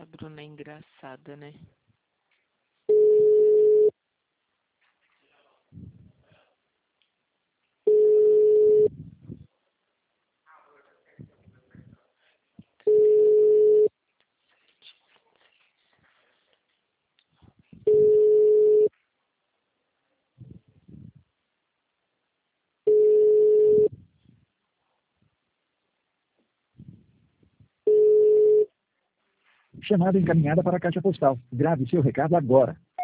Bruna é engraçada, né? Chamada encaminhada para a caixa postal. Grave seu recado agora.